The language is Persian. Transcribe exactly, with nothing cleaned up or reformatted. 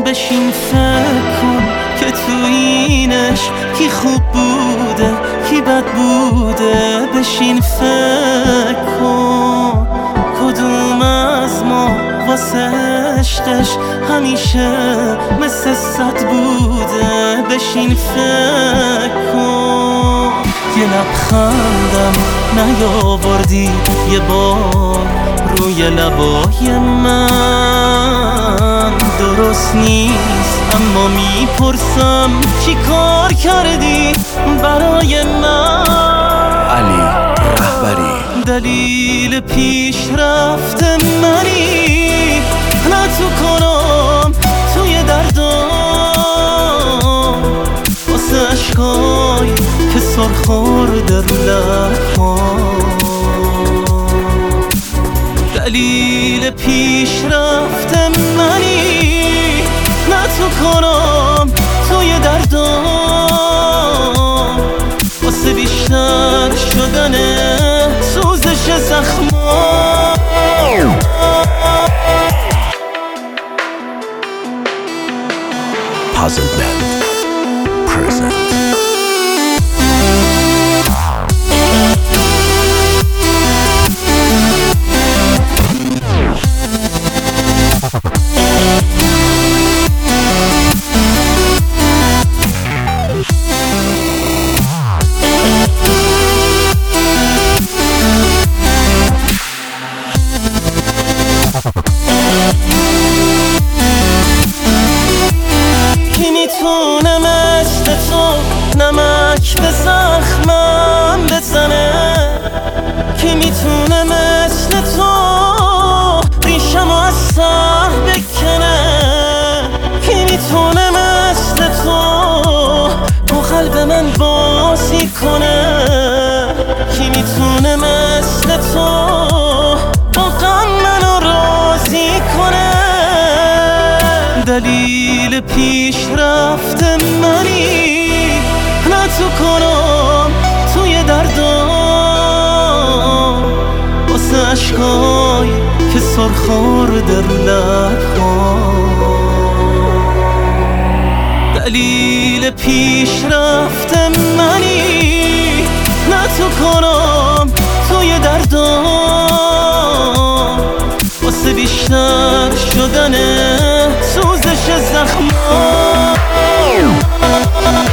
بشین فکر کن که تو اینش کی خوب بوده کی بد بوده. بشین فکر کن کدوم از ما واسه عشقش همیشه مثل صد بوده. بشین فکر کن یه لبخندم نیاوردی یه بار روی لبای من. درست نیست اما میپرسم چی کار کردی برای من. علی رهبری دلیل پیشرفت منی نه تو کنم توی دردم واسه عشقایی که سر خورده رو لبام. دلیل پیشرفت منی نه تو کنم توی دردم واسه بیشتر شدن سوزش زخمام. Puzzle Band present. کی میتونه مثل تو نمک به زخمم بزنه. کی میتونه مثل تو ریشمو از سر بکنه. کی میتونه مثل تو با قلب من بازی کنه. کی میتونه مثل تو با غم منو راضی کنه. دلیل پیشرفت منی نه تو کنم توی دردم واسه عشقایی که سر خورده رو لبام. دلیل پیشرفت منی نه تو کنم توی دردم واسه بیشتر شدن سوزش زخمام.